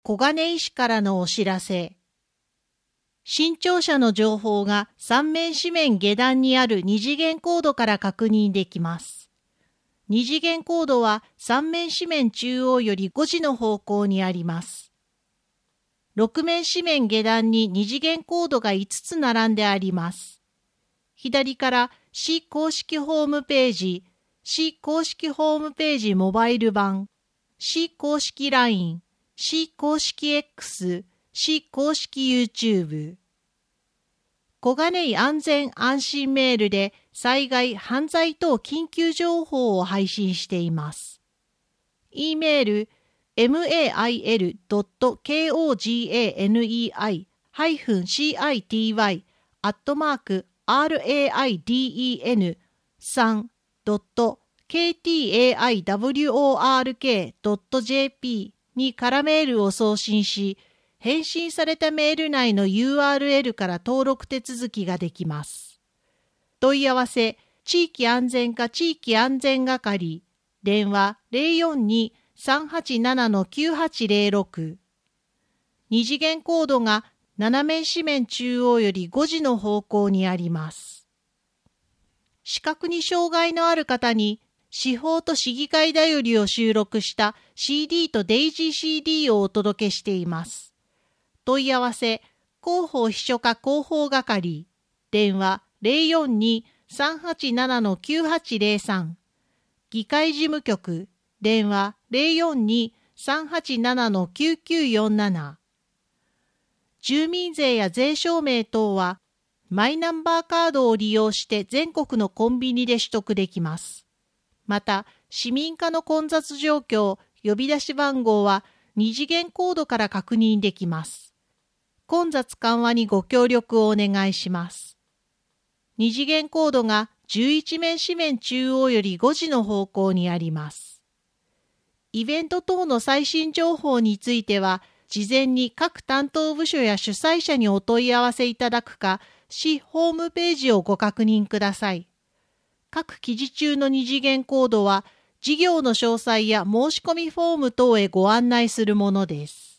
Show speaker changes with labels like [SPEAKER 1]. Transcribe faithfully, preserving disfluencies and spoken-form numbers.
[SPEAKER 1] 小金井市からのお知らせ。新庁舎の情報が三面四面下段にある二次元コードから確認できます。二次元コードは三面四面中央よりごじの方向にあります。六面四面下段に二次元コードがいつつ並んであります。左から市公式ホームページ、市公式ホームページモバイル版、市公式 ライン、市公式 X、市公式 YouTube。小金井安全安心メールで災害・犯罪等緊急情報を配信しています。e メール メール ドット コガネイ ハイフン シーアイティーワイ アットマーク ラデン さん ドット ケーティーエーアイダブリューオーアールケー ドット ジェーピー に空メールを送信し、返信されたメール内の ユーアールエル から登録手続きができます。問い合わせ、地域安全課地域安全係、電話 ゼロよんに さんはちなな きゅうはちゼロろく。二次元コードが斜面四面中央よりごじの方向にあります。視覚に障害のある方に、司法と市議会だよりを収録した シーディー とデイジー シーディー をお届けしています。問い合わせ、広報秘書課広報係、電話 ゼロよんに さんはちなな きゅうはちゼロさん、議会事務局、電話 ゼロよんに さんはちなな きゅうきゅうよんなな。住民税や税証明等は、マイナンバーカードを利用して全国のコンビニで取得できます。また、市民課の混雑状況、呼び出し番号は二次元コードから確認できます。混雑緩和にご協力をお願いします。二次元コードがじゅういち面四面中央よりごじの方向にあります。イベント等の最新情報については、事前に各担当部署や主催者にお問い合わせいただくか、市ホームページをご確認ください。各記事中の二次元コードは、事業の詳細や申し込みフォーム等へご案内するものです。